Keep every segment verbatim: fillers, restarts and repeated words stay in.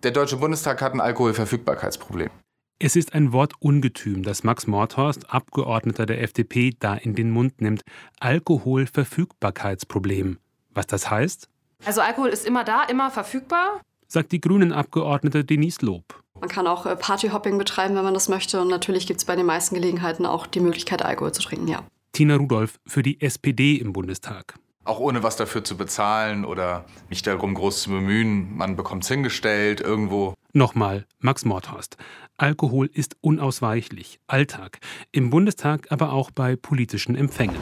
Der Deutsche Bundestag hat ein Alkoholverfügbarkeitsproblem. Es ist ein Wortungetüm, das Max Mordhorst, Abgeordneter der F D P, da in den Mund nimmt. Alkoholverfügbarkeitsproblem. Was das heißt? Also Alkohol ist immer da, immer verfügbar, sagt die Grünen-Abgeordnete Denise Lob. Man kann auch Partyhopping betreiben, wenn man das möchte. Und natürlich gibt es bei den meisten Gelegenheiten auch die Möglichkeit, Alkohol zu trinken, ja. Tina Rudolph für die S P D im Bundestag. Auch ohne was dafür zu bezahlen oder mich darum groß zu bemühen. Man bekommt es hingestellt, irgendwo. Nochmal Max Mordhorst. Alkohol ist unausweichlich, Alltag. Im Bundestag, aber auch bei politischen Empfängen.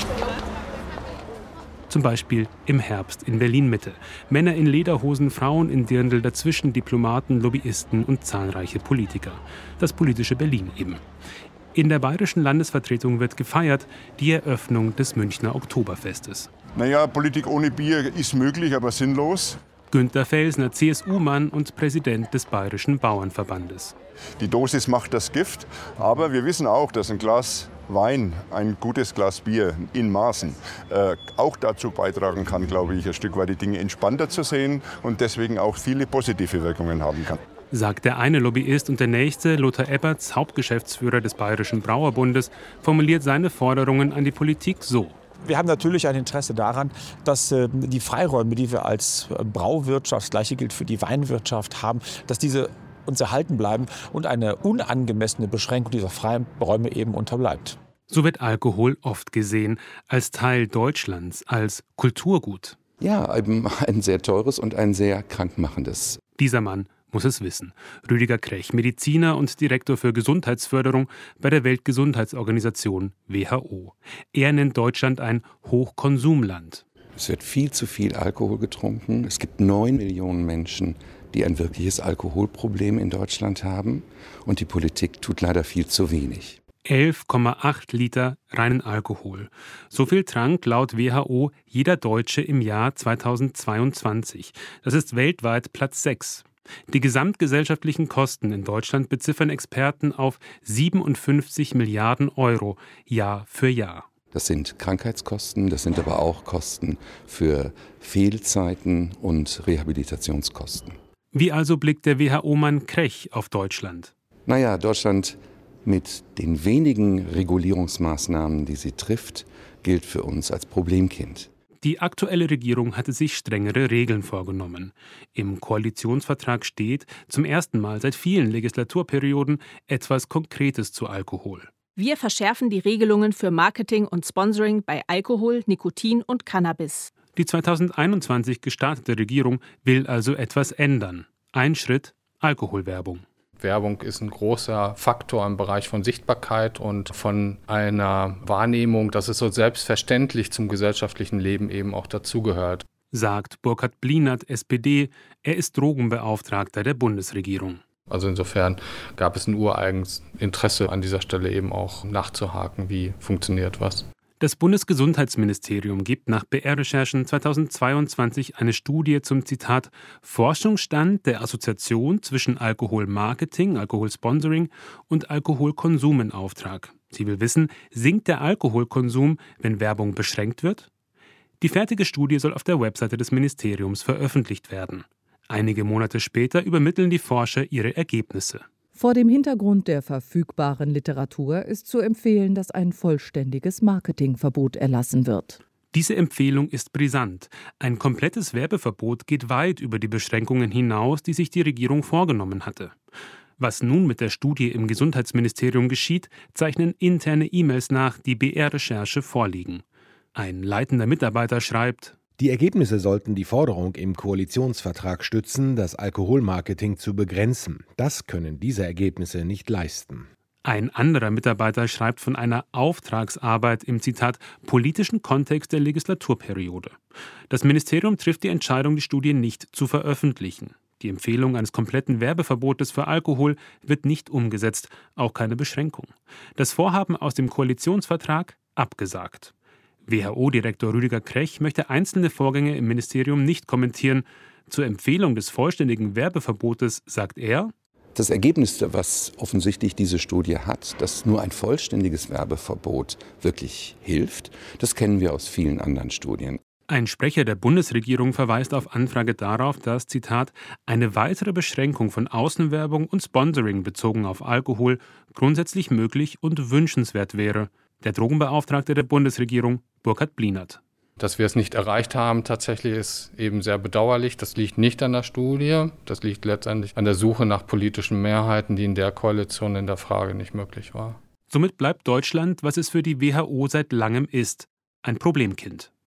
Zum Beispiel im Herbst in Berlin-Mitte. Männer in Lederhosen, Frauen in Dirndl, dazwischen Diplomaten, Lobbyisten und zahlreiche Politiker. Das politische Berlin eben. In der bayerischen Landesvertretung wird gefeiert, die Eröffnung des Münchner Oktoberfestes. Naja, Politik ohne Bier ist möglich, aber sinnlos. Günter Felsner, C S U-Mann und Präsident des Bayerischen Bauernverbandes. Die Dosis macht das Gift, aber wir wissen auch, dass ein Glas Wein, ein gutes Glas Bier in Maßen äh, auch dazu beitragen kann, glaube ich, ein Stück weit die Dinge entspannter zu sehen und deswegen auch viele positive Wirkungen haben kann. Sagt der eine Lobbyist, und der nächste, Lothar Eberts, Hauptgeschäftsführer des Bayerischen Brauerbundes, formuliert seine Forderungen an die Politik so. Wir haben natürlich ein Interesse daran, dass äh, die Freiräume, die wir als Brauwirtschaft, das Gleiche gilt für die Weinwirtschaft haben, dass diese uns erhalten bleiben und eine unangemessene Beschränkung dieser Freiräume eben unterbleibt. So wird Alkohol oft gesehen, als Teil Deutschlands, als Kulturgut. Ja, eben ein sehr teures und ein sehr krankmachendes. Dieser Mann muss es wissen. Rüdiger Krech, Mediziner und Direktor für Gesundheitsförderung bei der Weltgesundheitsorganisation W H O. Er nennt Deutschland ein Hochkonsumland. Es wird viel zu viel Alkohol getrunken. Es gibt neun Millionen Menschen, die ein wirkliches Alkoholproblem in Deutschland haben. Und die Politik tut leider viel zu wenig. elf Komma acht Liter reinen Alkohol. So viel trank laut W H O jeder Deutsche im Jahr zweitausendzweiundzwanzig. Das ist weltweit Platz sechs. Die gesamtgesellschaftlichen Kosten in Deutschland beziffern Experten auf siebenundfünfzig Milliarden Euro Jahr für Jahr. Das sind Krankheitskosten, das sind aber auch Kosten für Fehlzeiten und Rehabilitationskosten. Wie also blickt der W H O-Mann Krech auf Deutschland? Naja, Deutschland mit den wenigen Regulierungsmaßnahmen, die sie trifft, gilt für uns als Problemkind. Die aktuelle Regierung hatte sich strengere Regeln vorgenommen. Im Koalitionsvertrag steht zum ersten Mal seit vielen Legislaturperioden etwas Konkretes zu Alkohol. Wir verschärfen die Regelungen für Marketing und Sponsoring bei Alkohol, Nikotin und Cannabis. Die zweitausendeinundzwanzig gestartete Regierung will also etwas ändern. Ein Schritt: Alkoholwerbung. Werbung ist ein großer Faktor im Bereich von Sichtbarkeit und von einer Wahrnehmung, dass es so selbstverständlich zum gesellschaftlichen Leben eben auch dazugehört. Sagt Burkhard Blinert, S P D. Er ist Drogenbeauftragter der Bundesregierung. Also insofern gab es ein ureigenes Interesse an dieser Stelle eben auch nachzuhaken, wie funktioniert was. Das Bundesgesundheitsministerium gibt nach B R-Recherchen zweitausendzweiundzwanzig eine Studie zum, Zitat, Forschungsstand der Assoziation zwischen Alkoholmarketing, Alkoholsponsoring und Alkoholkonsum in Auftrag. Sie will wissen, sinkt der Alkoholkonsum, wenn Werbung beschränkt wird? Die fertige Studie soll auf der Webseite des Ministeriums veröffentlicht werden. Einige Monate später übermitteln die Forscher ihre Ergebnisse. Vor dem Hintergrund der verfügbaren Literatur ist zu empfehlen, dass ein vollständiges Marketingverbot erlassen wird. Diese Empfehlung ist brisant. Ein komplettes Werbeverbot geht weit über die Beschränkungen hinaus, die sich die Regierung vorgenommen hatte. Was nun mit der Studie im Gesundheitsministerium geschieht, zeichnen interne E-Mails nach, die B R-Recherche vorliegen. Ein leitender Mitarbeiter schreibt: Die Ergebnisse sollten die Forderung im Koalitionsvertrag stützen, das Alkoholmarketing zu begrenzen. Das können diese Ergebnisse nicht leisten. Ein anderer Mitarbeiter schreibt von einer Auftragsarbeit im, Zitat, politischen Kontext der Legislaturperiode. Das Ministerium trifft die Entscheidung, die Studie nicht zu veröffentlichen. Die Empfehlung eines kompletten Werbeverbotes für Alkohol wird nicht umgesetzt, auch keine Beschränkung. Das Vorhaben aus dem Koalitionsvertrag abgesagt. W H O-Direktor Rüdiger Krech möchte einzelne Vorgänge im Ministerium nicht kommentieren. Zur Empfehlung des vollständigen Werbeverbotes sagt er: Das Ergebnis, was offensichtlich diese Studie hat, dass nur ein vollständiges Werbeverbot wirklich hilft, das kennen wir aus vielen anderen Studien. Ein Sprecher der Bundesregierung verweist auf Anfrage darauf, dass, Zitat, eine weitere Beschränkung von Außenwerbung und Sponsoring bezogen auf Alkohol grundsätzlich möglich und wünschenswert wäre. Der Drogenbeauftragte der Bundesregierung, Burkhard Blinert. Dass wir es nicht erreicht haben, tatsächlich ist eben sehr bedauerlich. Das liegt nicht an der Studie. Das liegt letztendlich an der Suche nach politischen Mehrheiten, die in der Koalition in der Frage nicht möglich war. Somit bleibt Deutschland, was es für die W H O seit langem ist, ein Problemkind.